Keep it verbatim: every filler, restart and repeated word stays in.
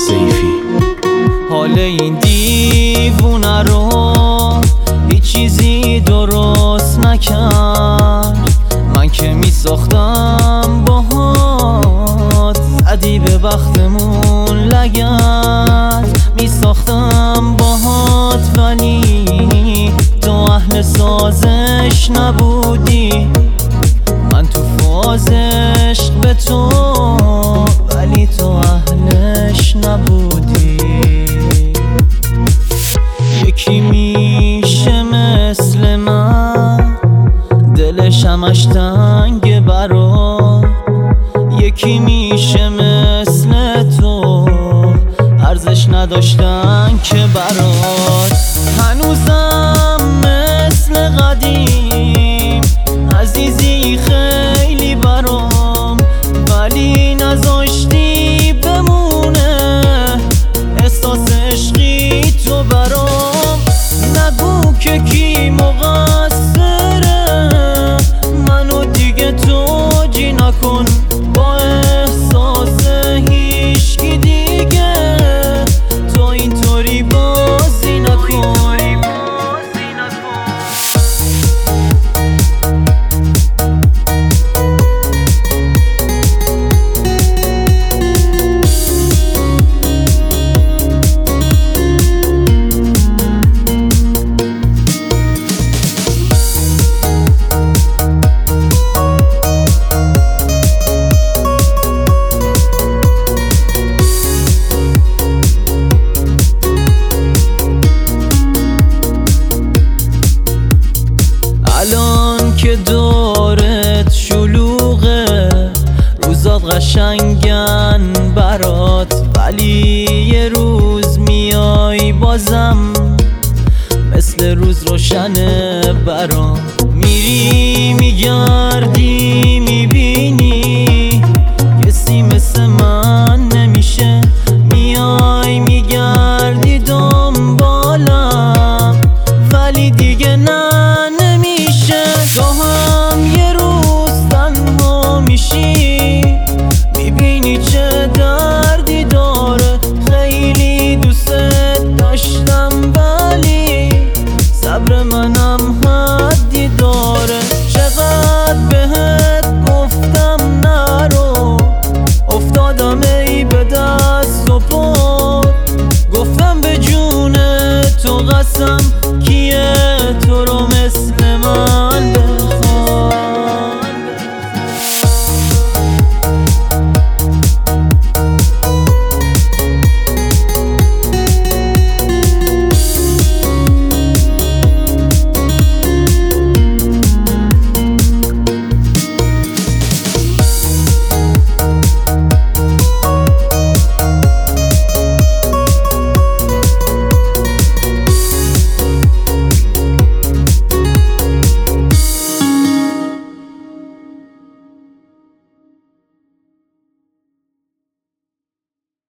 سیفی. حال این دیوونه رو هیچ چیزی درست نکرد. من که می ساختم باهات زدی به بختمون لگد. می ساختم باهات ولی تو اهل سازش نبودی. من تو فاز عشق به تو ولی تو اهلش نبودی. یکی میشه مثل من دلش همش تنگ برات. یکی میشه مثل تو ارزش نداشتن که برات. هنوزم مثل قدیم عزیزی خیلی برام، ولی نذاشتی بمونه احساس عشقی تو برام. نگو که کی مقصره، منو دیگه توجی نکن با احساس هیچکی دیگه. تو اینطوری بازی نکن. الان که دورت شلوغه روزات قشنگن برات، ولی یه روز میای بازم مثل روز روشنه برام.